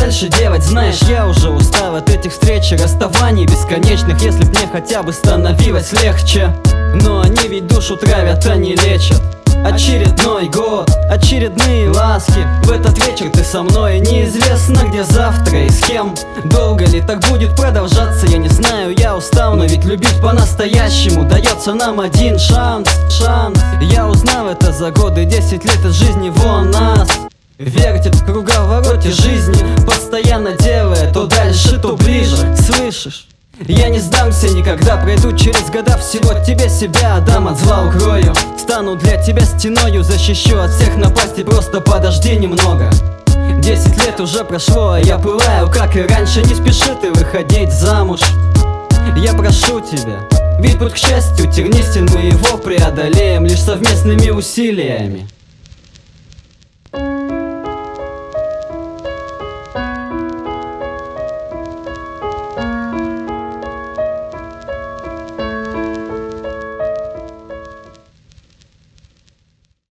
дальше делать, знаешь, я уже устал от этих встреч и расставаний бесконечных. Если б мне хотя бы становилось легче, но они ведь душу травят, а не лечат. Очередной год, очередные ласки. В этот вечер ты со мной, неизвестно где завтра и с кем. Долго ли так будет продолжаться, я не знаю, я устал. Но ведь любить по-настоящему дается нам один шанс. Я узнал это за годы, 10 лет из жизни вон нас вертит в круговороте жизни, постоянно делая то дальше, то ближе. Слышишь? Я не сдамся никогда, пройду через года, всего тебе себя отдам, от зла укрою. Стану для тебя стеною, защищу от всех напастей, просто подожди немного. 10 лет уже прошло, а я пылаю, как и раньше. Не спеши ты выходить замуж, я прошу тебя, ведь путь к счастью тернистен, мы его преодолеем лишь совместными усилиями.